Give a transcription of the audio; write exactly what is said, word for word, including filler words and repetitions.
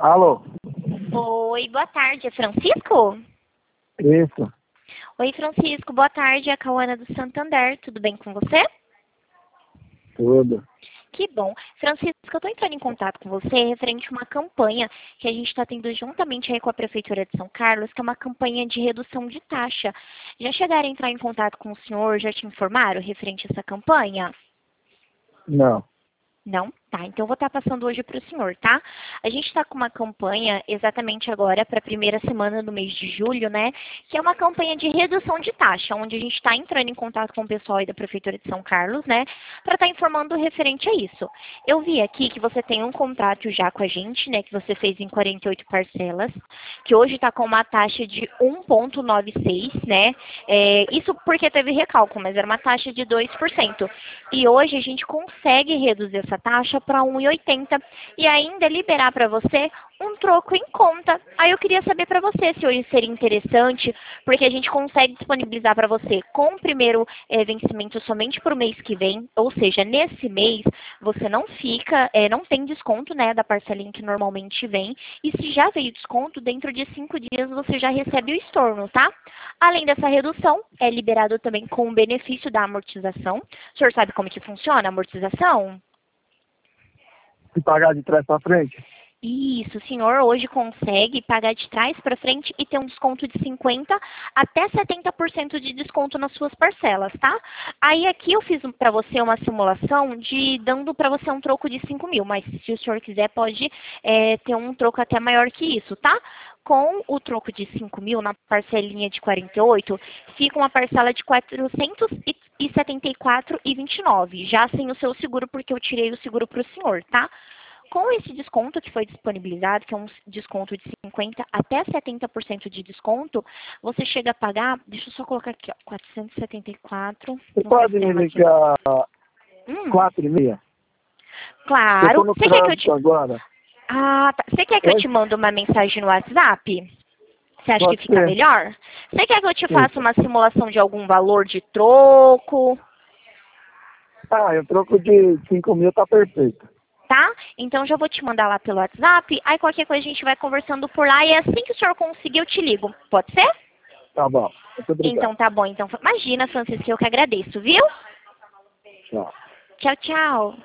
Alô? Oi, boa tarde. É Francisco? Isso. Oi, Francisco. Boa tarde. É a Cauana do Santander. Tudo bem com você? Tudo. Que bom. Francisco, eu estou entrando em contato com você referente a uma campanha que a gente está tendo juntamente aí com a Prefeitura de São Carlos, que é uma campanha de redução de taxa. Já chegaram a entrar em contato com o senhor? Já te informaram referente a essa campanha? Não. Não? Tá, então eu vou estar passando hoje para o senhor, tá? A gente está com uma campanha exatamente agora para a primeira semana do mês de julho, né? Que é uma campanha de redução de taxa, onde a gente está entrando em contato com o pessoal aí da Prefeitura de São Carlos, né? Para estar informando referente a isso. Eu vi aqui que você tem um contrato já com a gente, né? Que você fez em quarenta e oito parcelas, que hoje está com uma taxa de um vírgula noventa e seis, né? É, isso porque teve recálculo, mas era uma taxa de dois por cento. E hoje a gente consegue reduzir essa taxa para um vírgula oitenta e ainda liberar para você um troco em conta. Aí eu queria saber para você se hoje seria interessante, porque a gente consegue disponibilizar para você com o primeiro é, vencimento somente para o mês que vem, ou seja, nesse mês você não fica, é, não tem desconto, né, da parcelinha que normalmente vem, e se já veio desconto, dentro de cinco dias você já recebe o estorno, tá? Além dessa redução, é liberado também com o benefício da amortização. O senhor sabe como que funciona a amortização? Se pagar de trás para frente? Isso, o senhor hoje consegue pagar de trás para frente e ter um desconto de cinquenta até setenta por cento de desconto nas suas parcelas, tá? Aí aqui eu fiz para você uma simulação de dando para você um troco de cinco mil, mas se o senhor quiser pode é, ter um troco até maior que isso, tá? Com o troco de cinco mil na parcelinha de quarenta e oito, fica uma parcela de quatrocentos e setenta e quatro reais e vinte e nove centavos, já sem o seu seguro, porque eu tirei o seguro para o senhor, tá? Com esse desconto que foi disponibilizado, que é um desconto de cinquenta até setenta por cento de desconto, você chega a pagar, deixa eu só colocar aqui, ó, quatrocentos e setenta e quatro. Você pode me ligar Hum, quatro e meia? Eu claro. tô no Você quer que eu trânsito te... agora. Ah, tá. Você quer que eu Oi? te mande uma mensagem no WhatsApp? Você acha que Pode fica ser. melhor? Você quer que eu te faça Isso. uma simulação de algum valor de troco? Ah, eu troco de cinco mil, tá perfeito. Tá? Então já vou te mandar lá pelo WhatsApp, aí qualquer coisa a gente vai conversando por lá e assim que o senhor conseguir eu te ligo. Pode ser? Tá bom. Muito obrigado. Então tá bom. Então imagina, Francisco, eu que agradeço, viu? Tchau. Tchau, tchau.